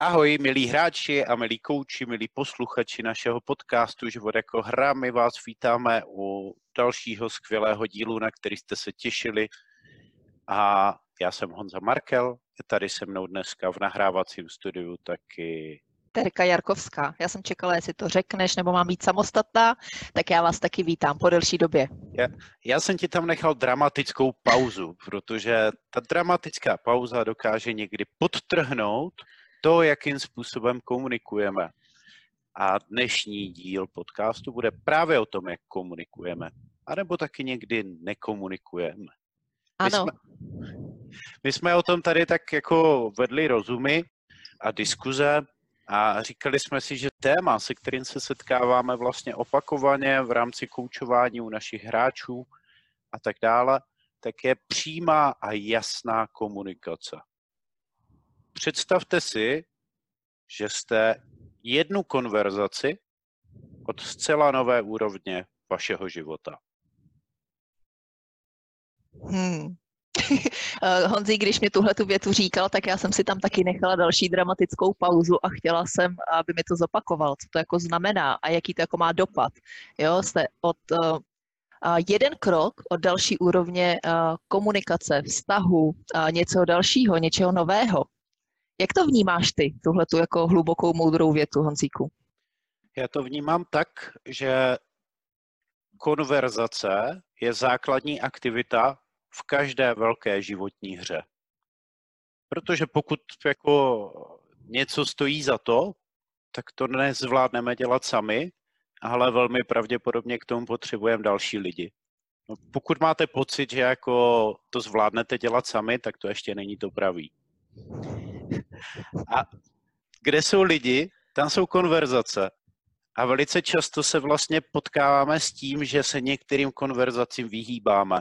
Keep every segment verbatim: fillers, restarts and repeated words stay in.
Ahoj, milí hráči a milí kouči, milí posluchači našeho podcastu Život jako hra. My vás vítáme u dalšího skvělého dílu, na který jste se těšili. A já jsem Honza Markel, je tady se mnou dneska v nahrávacím studiu taky Terka Jarkovská. Já jsem čekala, jestli to řekneš, nebo mám být samostatná, tak já vás taky vítám po delší době. Já, já jsem ti tam nechal dramatickou pauzu, protože ta dramatická pauza dokáže někdy podtrhnout to, jakým způsobem komunikujeme. A dnešní díl podcastu bude právě o tom, jak komunikujeme. A nebo taky někdy nekomunikujeme. Ano. My jsme, my jsme o tom tady tak jako vedli rozumy a diskuze a říkali jsme si, že téma, se kterým se setkáváme vlastně opakovaně v rámci koučování u našich hráčů a tak dále, tak je přímá a jasná komunikace. Představte si, že jste jednu konverzaci od zcela nové úrovně vašeho života. Hmm. Honzi, když mi tuhle tu větu říkal, tak já jsem si tam taky nechala další dramatickou pauzu a chtěla jsem, aby mi to zopakoval, co to jako znamená a jaký to jako má dopad. Jo, jste od uh, jeden krok od další úrovně uh, komunikace, vztahu, uh, něco dalšího, něčeho nového. Jak to vnímáš ty, tuhle tu jako hlubokou, moudrou větu, Honzíku? Já to vnímám tak, že konverzace je základní aktivita v každé velké životní hře. Protože pokud jako něco stojí za to, tak to nezvládneme dělat sami, ale velmi pravděpodobně k tomu potřebujeme další lidi. No, pokud máte pocit, že jako to zvládnete dělat sami, tak to ještě není to pravý. A kde jsou lidi, tam jsou konverzace. A velice často se vlastně potkáváme s tím, že se některým konverzacím vyhýbáme.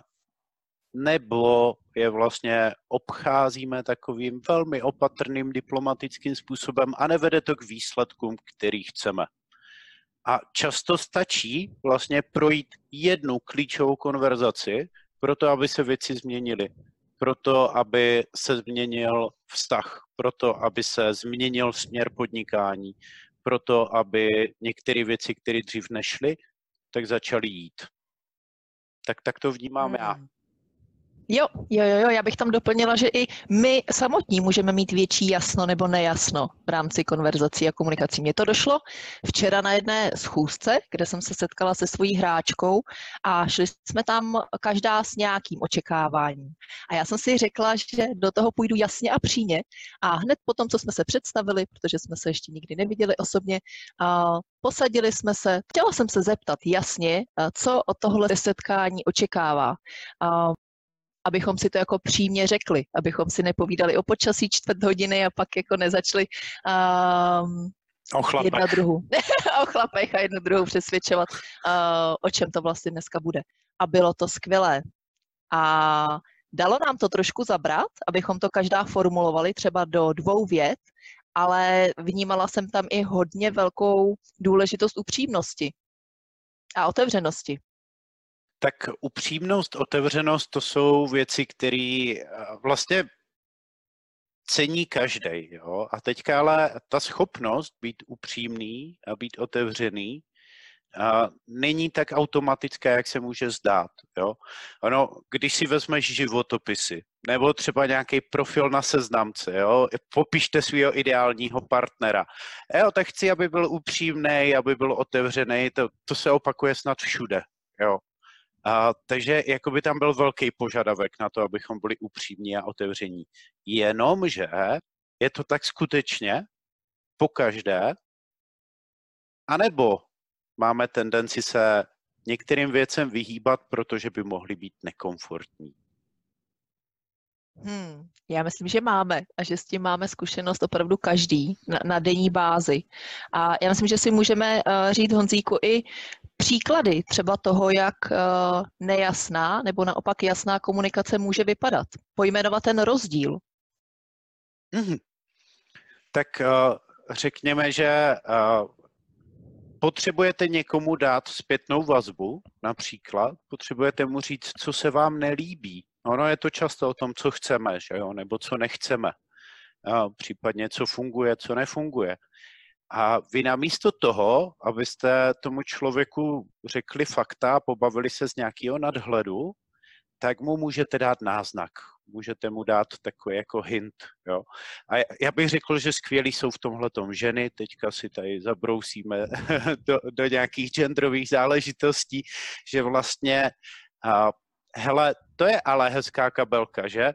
Nebo je vlastně obcházíme takovým velmi opatrným diplomatickým způsobem a nevede to k výsledkům, který chceme. A často stačí vlastně projít jednu klíčovou konverzaci proto, aby se věci změnily. Proto, aby se změnil vztah, proto, aby se změnil směr podnikání, proto, aby některé věci, které dřív nešly, tak začaly jít. Tak, tak to vnímám hmm. já. Jo, jo, jo, já bych tam doplnila, že i my samotní můžeme mít větší jasno nebo nejasno v rámci konverzací a komunikací. Mně to došlo včera na jedné schůzce, kde jsem se setkala se svojí hráčkou a šli jsme tam každá s nějakým očekáváním. A já jsem si řekla, že do toho půjdu jasně a přímě a hned po tom, co jsme se představili, protože jsme se ještě nikdy neviděli osobně, a posadili jsme se. Chtěla jsem se zeptat jasně, co od tohle setkání očekává. A abychom si to jako přímě řekli, abychom si nepovídali o počasí čtvrt hodiny a pak jako nezačali um, o jedna druhu o chlapech a jednu druhou přesvědčovat, uh, o čem to vlastně dneska bude. A bylo to skvělé. A dalo nám to trošku zabrat, abychom to každá formulovali třeba do dvou vět, ale vnímala jsem tam i hodně velkou důležitost upřímnosti a otevřenosti. Tak upřímnost, otevřenost, to jsou věci, které vlastně cení každý. Jo? A teďka ale ta schopnost být upřímný a být otevřený a není tak automatická, jak se může zdát. Jo? Ono, když si vezmeš životopisy, nebo třeba nějaký profil na seznamce, jo? Popište svého ideálního partnera. Jo, tak chci, aby byl upřímný, aby byl otevřený, to, to se opakuje snad všude. Jo? A, takže jakoby tam byl velký požadavek na to, abychom byli upřímní a otevření. Jenomže je to tak skutečně pokaždé, anebo máme tendenci se některým věcem vyhýbat, protože by mohly být nekomfortní. Hmm, já myslím, že máme a že s tím máme zkušenost opravdu každý na, na denní bázi. A já myslím, že si můžeme uh, říct, Honzíku, i příklady třeba toho, jak uh, nejasná nebo naopak jasná komunikace může vypadat. Pojmenovat ten rozdíl. Mm-hmm. Tak uh, řekněme, že uh, potřebujete někomu dát zpětnou vazbu, například. Potřebujete mu říct, co se vám nelíbí. Ono je to často o tom, co chceme, že jo? Nebo co nechceme. a případně co funguje, co nefunguje. A vy namísto toho, abyste tomu člověku řekli fakta a pobavili se z nějakého nadhledu, tak mu můžete dát náznak. Můžete mu dát takový jako hint. Jo? A já bych řekl, že skvělí jsou v tomhletom ženy. Teďka si tady zabrousíme do, do nějakých genderových záležitostí, že vlastně, a, hele, to je ale hezká kabelka, že?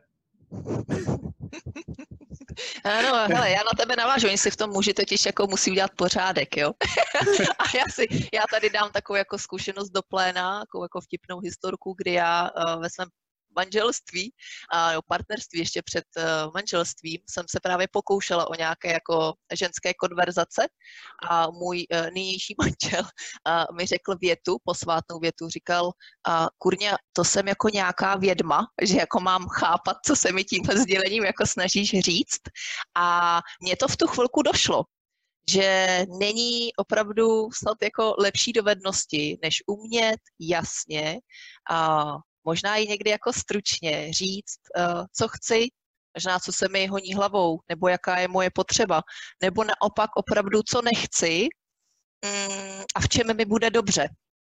Ano, hele, já na tebe navážu, oni si v tom muži totiž jako musí udělat pořádek, jo. A já si, já tady dám takovou jako zkušenost do pléna, takovou jako vtipnou historku, kdy já uh, ve svém manželství a uh, partnerství ještě před uh, manželstvím jsem se právě pokoušela o nějaké jako ženské konverzace a můj uh, nynější manžel uh, mi řekl větu, posvátnou větu, říkal, uh, kurňa, to jsem jako nějaká vědma, že jako mám chápat, co se mi tím sdělením jako snažíš říct, a mně to v tu chvilku došlo, že není opravdu snad jako lepší dovednosti, než umět jasně a možná i někdy jako stručně říct, uh, co chci, možná co se mi honí hlavou, nebo jaká je moje potřeba, nebo naopak opravdu, co nechci um, a v čem mi bude dobře.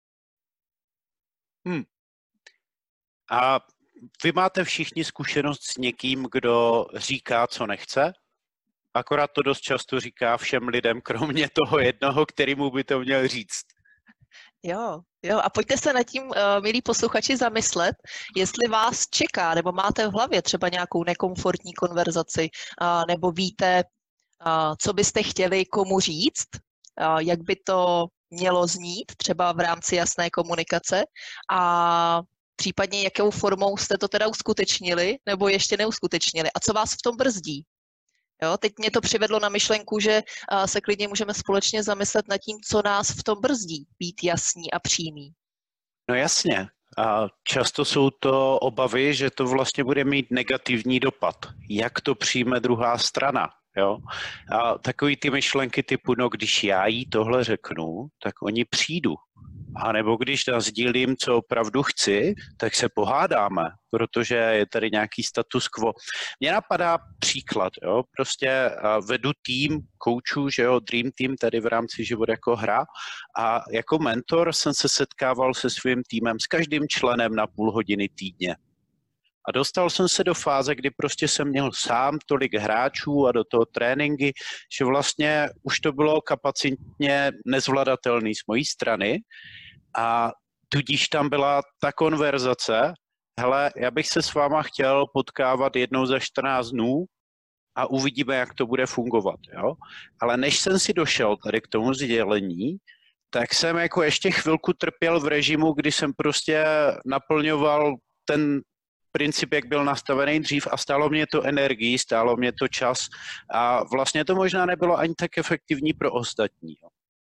Hmm. A vy máte všichni zkušenost s někým, kdo říká, co nechce? Akorát to dost často říká všem lidem, kromě toho jednoho, kterýmu by to měl říct. Jo, jo, a pojďte se nad tím, uh, milí posluchači, zamyslet, jestli vás čeká, nebo máte v hlavě třeba nějakou nekomfortní konverzaci, uh, nebo víte, uh, co byste chtěli komu říct, uh, jak by to mělo znít, třeba v rámci jasné komunikace, a případně jakou formou jste to teda uskutečnili, nebo ještě neuskutečnili, a co vás v tom brzdí. Jo, teď mě to přivedlo na myšlenku, že se klidně můžeme společně zamyslet nad tím, co nás v tom brzdí, být jasný a přímý. No jasně. A často jsou to obavy, že to vlastně bude mít negativní dopad. Jak to přijme druhá strana? Jo? A takový ty myšlenky typu, no když já jí tohle řeknu, tak oni přijdu. A nebo když sdílím, co opravdu chci, tak se pohádáme, protože je tady nějaký status quo. Mně napadá příklad, jo? Prostě vedu tým koučů, že jo, Dream Team tady v rámci Život jako hra, a jako mentor jsem se setkával se svým týmem, s každým členem na půl hodiny týdně. A dostal jsem se do fáze, kdy prostě jsem měl sám tolik hráčů a do toho tréninky, že vlastně už to bylo kapacitně nezvladatelné z mojí strany, a tudíž tam byla ta konverzace, hele, já bych se s váma chtěl potkávat jednou za čtrnáct dnů a uvidíme, jak to bude fungovat. Jo? Ale než jsem si došel tady k tomu sdělení, tak jsem jako ještě chvilku trpěl v režimu, kdy jsem prostě naplňoval ten princip, jak byl nastavený dřív, a stálo mě to energii, stálo mě to čas a vlastně to možná nebylo ani tak efektivní pro ostatní.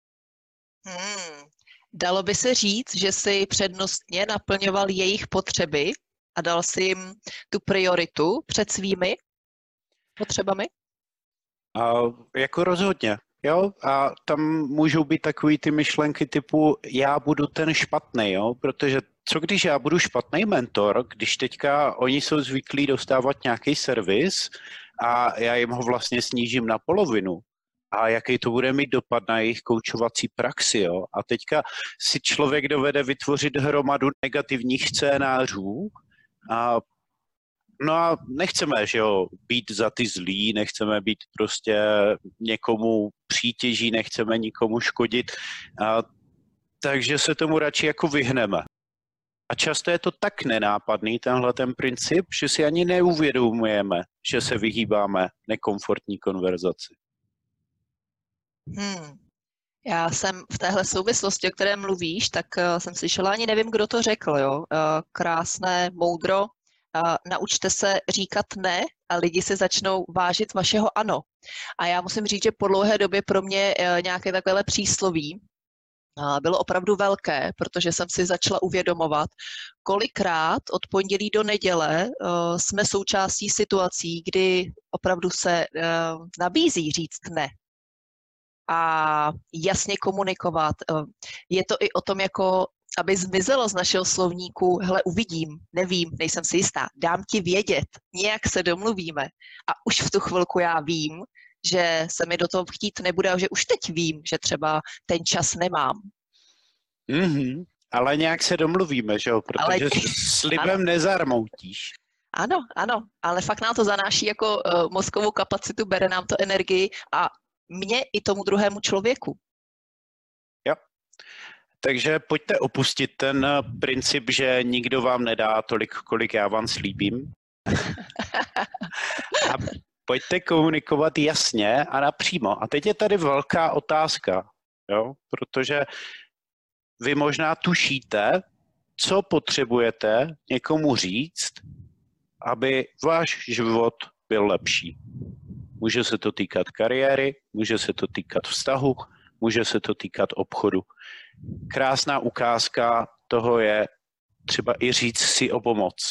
Hmm. Dalo by se říct, že si přednostně naplňoval jejich potřeby a dal si jim tu prioritu před svými potřebami? A jako rozhodně. Jo? A tam můžou být takový ty myšlenky typu já budu ten špatný, jo? Protože co když já budu špatný mentor, když teďka oni jsou zvyklí dostávat nějaký servis a já jim ho vlastně snížím na polovinu. A jaký to bude mít dopad na jejich koučovací praxi. Jo? A teďka si člověk dovede vytvořit hromadu negativních scénářů. A, no a nechceme, že jo, být za ty zlí, nechceme být prostě někomu přítěží, nechceme nikomu škodit. A, takže se tomu radši jako vyhneme. A často je to tak nenápadný, tenhle ten princip, že si ani neuvědomujeme, že se vyhýbáme nekomfortní konverzaci. Hmm. Já jsem v téhle souvislosti, o které mluvíš, tak uh, jsem slyšela, ani nevím, kdo to řekl, jo. Uh, krásné moudro, uh, naučte se říkat ne a lidi se začnou vážit vašeho ano. A já musím říct, že po dlouhé době pro mě uh, nějaké takovéhle přísloví uh, bylo opravdu velké, protože jsem si začala uvědomovat, kolikrát od pondělí do neděle uh, jsme součástí situací, kdy opravdu se uh, nabízí říct ne. A jasně komunikovat. Je to i o tom jako aby zmizelo z našeho slovníku, hele, uvidím, nevím, nejsem si jistá, dám ti vědět, nějak se domluvíme a už v tu chvilku já vím, že se mi do toho chtít nebude a že už teď vím, že třeba ten čas nemám. Mm-hmm. Ale nějak se domluvíme, že jo, protože ale... slibem nezarmoutíš. Ano, ano, ale fakt nám to zanáší jako uh, mozkovou kapacitu, bere nám to energii a mně i tomu druhému člověku. Jo. Takže pojďte opustit ten princip, že nikdo vám nedá tolik, kolik já vám slíbím. A pojďte komunikovat jasně a napřímo. A teď je tady velká otázka, jo, protože vy možná tušíte, co potřebujete někomu říct, aby váš život byl lepší. Může se to týkat kariéry, může se to týkat vztahu, může se to týkat obchodu. Krásná ukázka toho je třeba i říct si o pomoc.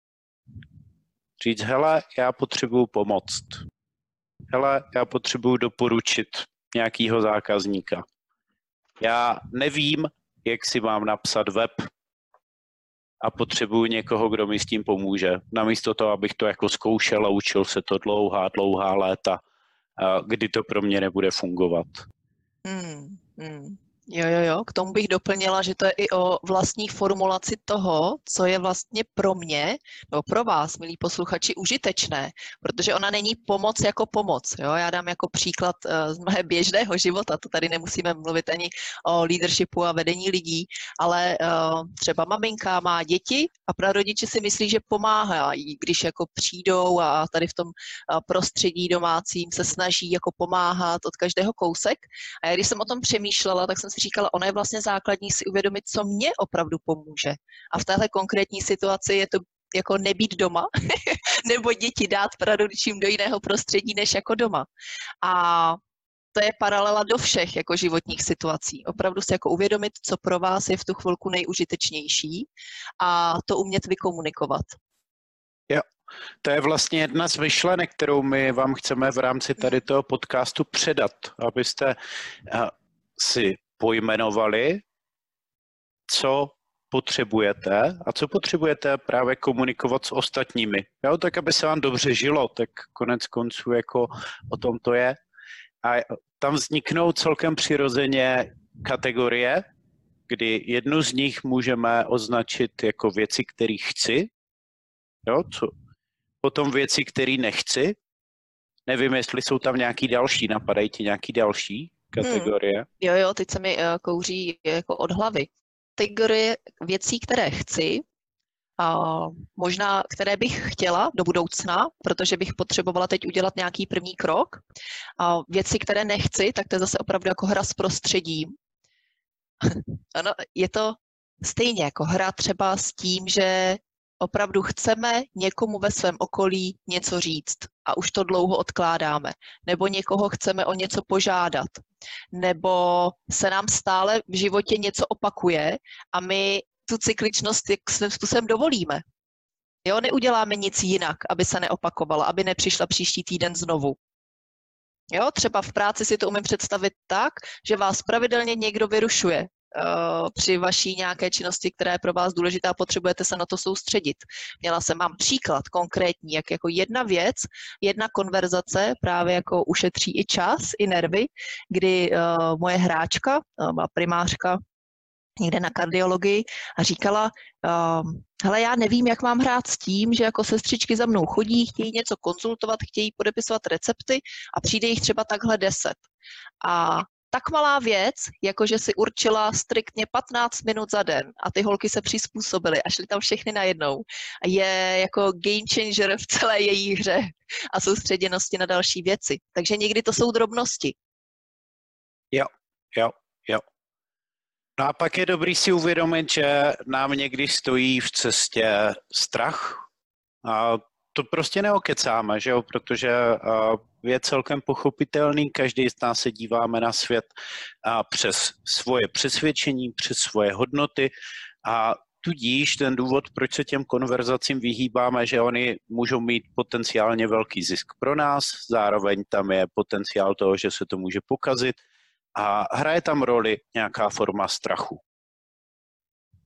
Říct, hele, já potřebuju pomoct. Hele, já potřebuju doporučit nějakého zákazníka. Já nevím, jak si mám napsat web a potřebuju někoho, kdo mi s tím pomůže. Namísto toho, abych to jako zkoušel a učil se to dlouhá, dlouhá léta, kdy to pro mě nebude fungovat. Hmm, hmm. Jo, jo, jo. K tomu bych doplnila, že to je i o vlastní formulaci toho, co je vlastně pro mě, nebo pro vás, milí posluchači, užitečné, protože ona není pomoc jako pomoc. Jo? Já dám jako příklad z mého běžného života, to tady nemusíme mluvit ani o leadershipu a vedení lidí, ale uh, třeba maminka má děti a prarodiče si myslí, že pomáhá, když jako přijdou a tady v tom prostředí domácím se snaží jako pomáhat od každého kousek. A já když jsem o tom přemýšlela, tak jsem si říkala, ono je vlastně základní si uvědomit, co mě opravdu pomůže. A v téhle konkrétní situaci je to jako nebýt doma, nebo děti dát prarodičům do jiného prostředí, než jako doma. A to je paralela do všech jako životních situací. Opravdu si jako uvědomit, co pro vás je v tu chvilku nejužitečnější a to umět vykomunikovat. Jo, to je vlastně jedna z myšlenek, kterou my vám chceme v rámci tady toho podcastu předat, abyste si pojmenovali, co potřebujete a co potřebujete právě komunikovat s ostatními. Jo, tak aby se vám dobře žilo, tak konec konců jako o tom to je. A tam vzniknou celkem přirozeně kategorie, kdy jednu z nich můžeme označit jako věci, které chci, jo, co? Potom věci, které nechci. Nevím, jestli jsou tam nějaký další, napadají ti nějaký další kategorie. Hmm. Jo, jo, teď se mi uh, kouří jako od hlavy. Kategorie věcí, které chci, a možná které bych chtěla do budoucna, protože bych potřebovala teď udělat nějaký první krok. A věci, které nechci, tak to je zase opravdu jako hra s prostředím. Ano, je to stejně jako hra třeba s tím, že opravdu chceme někomu ve svém okolí něco říct a už to dlouho odkládáme. Nebo někoho chceme o něco požádat. Nebo se nám stále v životě něco opakuje a my tu cykličnost svým způsobem dovolíme. Jo, neuděláme nic jinak, aby se neopakovala, aby nepřišla příští týden znovu. Jo, třeba v práci si to umím představit tak, že vás pravidelně někdo vyrušuje uh, při vaší nějaké činnosti, která je pro vás důležitá a potřebujete se na to soustředit. Měla jsem, mám příklad konkrétní, jak jako jedna věc, jedna konverzace právě jako ušetří i čas, i nervy, kdy uh, moje hráčka, uh, byla primářka někde na kardiologii a říkala, uh, hele, já nevím, jak mám hrát s tím, že jako sestřičky za mnou chodí, chtějí něco konzultovat, chtějí podepisovat recepty a přijde jich třeba takhle deset. A tak malá věc, jako že si určila striktně patnáct minut za den a ty holky se přizpůsobily a šly tam všechny najednou. Je jako game changer v celé její hře a soustředěnosti na další věci. Takže někdy to jsou drobnosti. Jo, jo, jo. No a pak je dobrý si uvědomit, že nám někdy stojí v cestě strach a to prostě neokecáme, že jo, protože je celkem pochopitelný, každý z nás se díváme na svět přes svoje přesvědčení, přes svoje hodnoty a tudíž ten důvod, proč se těm konverzacím vyhýbáme, že oni můžou mít potenciálně velký zisk pro nás, zároveň tam je potenciál toho, že se to může pokazit, a hraje tam roli nějaká forma strachu.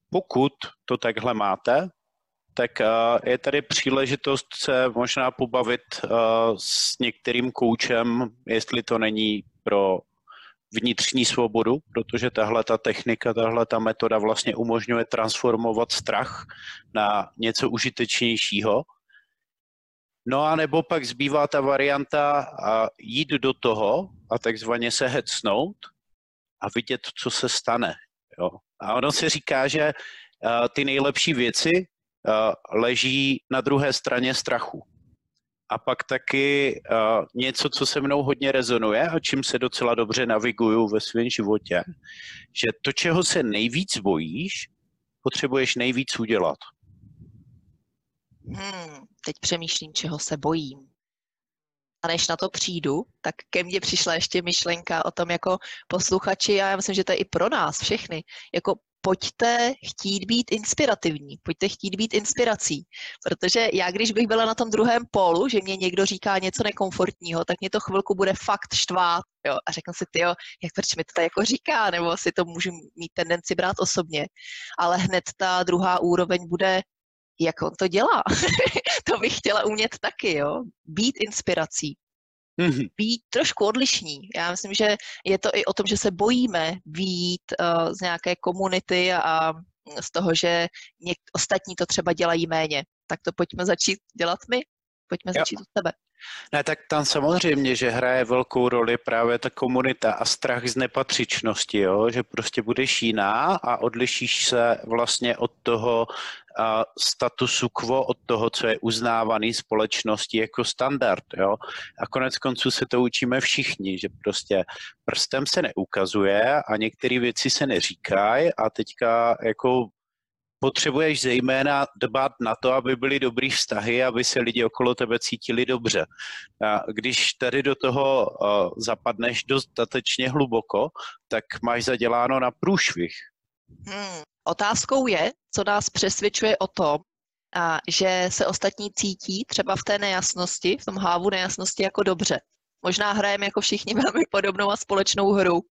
pokud to takhle máte, tak je tady příležitost se možná pobavit s některým koučem, jestli to není pro vnitřní svobodu, protože tahle ta technika, tahle ta metoda vlastně umožňuje transformovat strach na něco užitečnějšího. No a nebo pak zbývá ta varianta jít do toho a takzvaně se hecnout a vidět, co se stane. Jo. A ono se říká, že ty nejlepší věci leží na druhé straně strachu. A pak taky uh, něco, co se mnou hodně rezonuje a čím se docela dobře naviguju ve svém životě, že to, čeho se nejvíc bojíš, potřebuješ nejvíc udělat. Hmm, teď přemýšlím, čeho se bojím. A než na to přijdu, tak ke mně přišla ještě myšlenka o tom jako posluchači, a já myslím, že to je i pro nás všechny, jako pojďte chtít být inspirativní, pojďte chtít být inspirací, protože já, když bych byla na tom druhém pólu, že mě někdo říká něco nekomfortního, tak mě to chvilku bude fakt štvát, jo, a řeknu si, tyjo, jak proč mi to tady jako říká, nebo si to můžu mít tendenci brát osobně, ale hned ta druhá úroveň bude, jak on to dělá, to bych chtěla umět taky, jo, být inspirací. Být trošku odlišní. Já myslím, že je to i o tom, že se bojíme vyjít uh, z nějaké komunity a z toho, že něk- ostatní to třeba dělají méně. Tak to pojďme začít dělat my. Pojďme jo. začít od tebe. Ne, tak tam samozřejmě, že hraje velkou roli právě ta komunita a strach z nepatřičnosti, jo? Že prostě budeš jiná a odlišíš se vlastně od toho uh, statusu quo, od toho, co je uznávaný společností jako standard. Jo? A konec konců se to učíme všichni, že prostě prstem se neukazuje a některé věci se neříkají a teďka jako potřebuješ zejména dbát na to, aby byly dobrý vztahy, aby se lidi okolo tebe cítili dobře. A když tady do toho uh, zapadneš dostatečně hluboko, tak máš zaděláno na průšvih. Hmm. Otázkou je, co nás přesvědčuje o tom, a, že se ostatní cítí třeba v té nejasnosti, v tom hávu nejasnosti jako dobře. Možná hrajeme jako všichni velmi podobnou a společnou hru.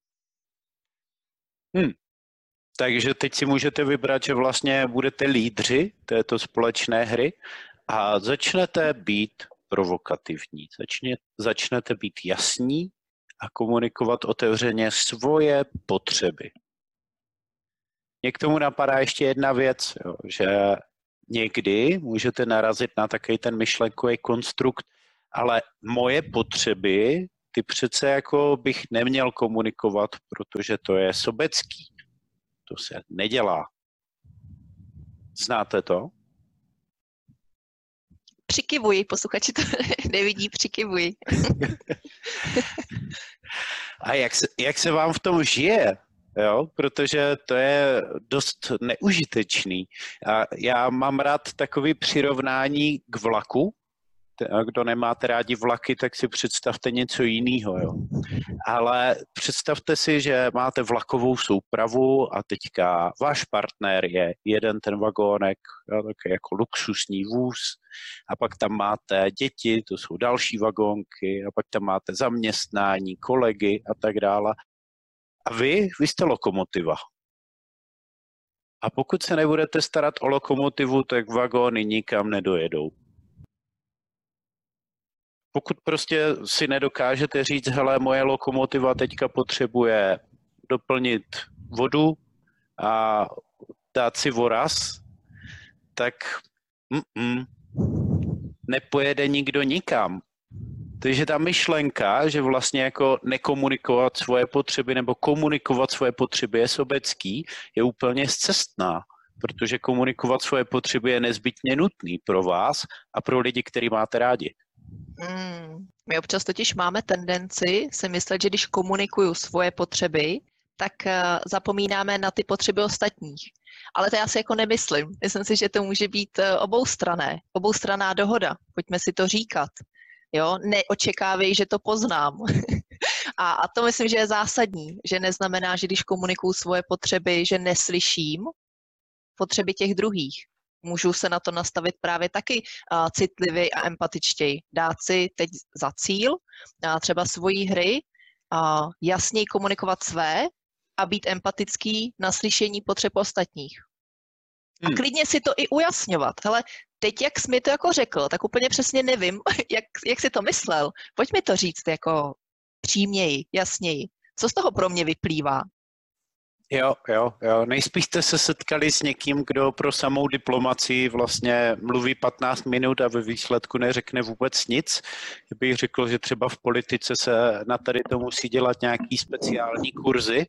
Hmm. Takže teď si můžete vybrat, že vlastně budete lídři této společné hry a začnete být provokativní. Začne, začnete být jasní a komunikovat otevřeně svoje potřeby. Mě k tomu napadá ještě jedna věc, jo, že někdy můžete narazit na takový ten myšlenkový konstrukt, ale moje potřeby, ty přece jako bych neměl komunikovat, protože to je sobecký. To se nedělá. Znáte to? Přikivuji, posluchači to nevidí, přikivuji. A jak se, jak se vám v tom žije? Jo? Protože to je dost neužitečný. A já mám rád takový přirovnání k vlaku. Kdo nemáte rádi vlaky, tak si představte něco jiného. Jo. Ale představte si, že máte vlakovou soupravu a teďka váš partner je jeden ten vagónek, jo, takový jako luxusní vůz, a pak tam máte děti, to jsou další vagónky, a pak tam máte zaměstnání, kolegy a tak dále. A vy, vy jste lokomotiva. A pokud se nebudete starat o lokomotivu, tak vagóny nikam nedojedou. Pokud prostě si nedokážete říct, hele, moje lokomotiva teďka potřebuje doplnit vodu a dát si voraz, tak mm-mm, nepojede nikdo nikam. Takže ta myšlenka, že vlastně jako nekomunikovat svoje potřeby nebo komunikovat svoje potřeby je sobecký, je úplně scestná, protože komunikovat svoje potřeby je nezbytně nutný pro vás a pro lidi, který máte rádi. Hmm. My občas totiž máme tendenci si myslet, že když komunikuju svoje potřeby, tak uh, zapomínáme na ty potřeby ostatních. Ale to já si jako nemyslím. Myslím si, že to může být uh, oboustranné, oboustranná dohoda. Pojďme si to říkat. Jo? Neočekávej, že to poznám. a, a to myslím, že je zásadní, že neznamená, že když komunikuju svoje potřeby, že neslyším potřeby těch druhých. Můžu se na to nastavit právě taky uh, citlivě a empatičtěji. Dát si teď za cíl uh, třeba svojí hry, uh, jasněji komunikovat své a být empatický na slyšení potřeb ostatních. A klidně si to i ujasňovat. Hele, teď, jak jsi mi to jako řekl, tak úplně přesně nevím, jak, jak jsi to myslel. Pojď mi to říct jako příměji, jasněji. Co z toho pro mě vyplývá? Jo, jo, jo. Nejspíš jste se setkali s někým, kdo pro samou diplomaci vlastně mluví patnáct minut a ve výsledku neřekne vůbec nic. Já bych řekl, že třeba v politice se na tady to musí dělat nějaký speciální kurzy,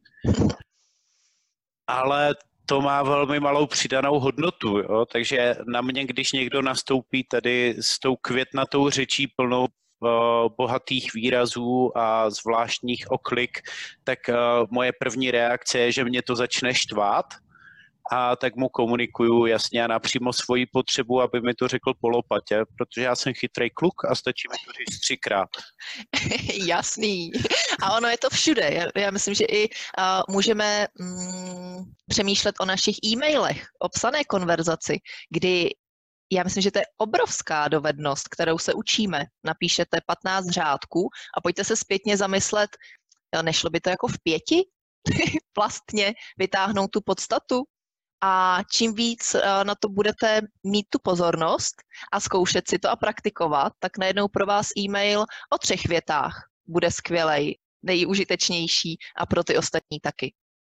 ale to má velmi malou přidanou hodnotu, jo? Takže na mě, když někdo nastoupí tady s tou květnatou řečí plnou bohatých výrazů a zvláštních oklik, tak moje první reakce je, že mě to začne štvát a tak mu komunikuju jasně a napřímo svoji potřebu, aby mi to řekl po lopatě, protože já jsem chytrý kluk a stačí mi to říct třikrát. Jasný. A ono je to všude. Já, já myslím, že i uh, můžeme mm, přemýšlet o našich e-mailech, o psané konverzaci, kdy já myslím, že to je obrovská dovednost, kterou se učíme. Napíšete patnáct řádků a pojďte se zpětně zamyslet, nešlo by to jako v pěti vlastně vytáhnout tu podstatu? A čím víc na to budete mít tu pozornost a zkoušet si to a praktikovat, tak najednou pro vás e-mail o třech větách bude skvělej, nejužitečnější a pro ty ostatní taky.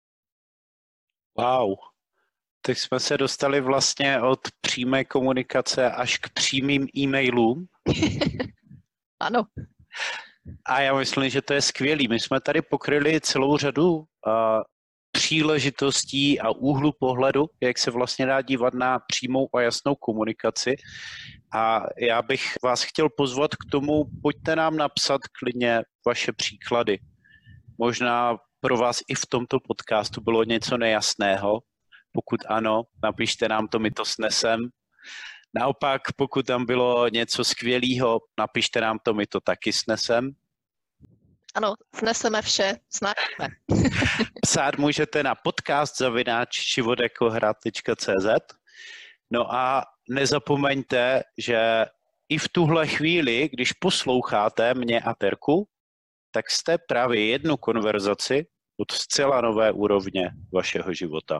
Wow. Tak jsme se dostali vlastně od přímé komunikace až k přímým e-mailům. Ano. A já myslím, že to je skvělý. My jsme tady pokryli celou řadu uh, příležitostí a úhlu pohledu, jak se vlastně dá dívat na přímou a jasnou komunikaci. A já bych vás chtěl pozvat k tomu, pojďte nám napsat klidně vaše příklady. Možná pro vás i v tomto podcastu bylo něco nejasného. Pokud ano, napište nám to, my to snesem. Naopak, pokud tam bylo něco skvělého, napište nám to, my to taky snesem. Ano, sneseme vše, snažíme. Psát můžete na podcast zavináč život jako hra tečka cé zet. No a nezapomeňte, že i v tuhle chvíli, když posloucháte mě a Terku, tak jste právě jednu konverzaci od zcela nové úrovně vašeho života.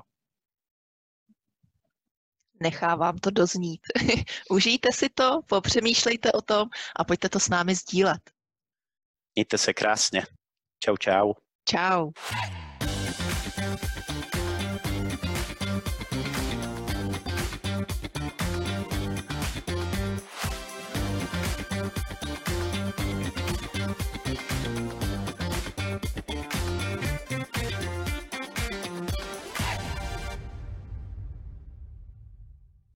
Nechávám to doznít. Užijte si to, popřemýšlejte o tom a pojďte to s námi sdílet. Mějte se krásně. Čau, čau. Čau.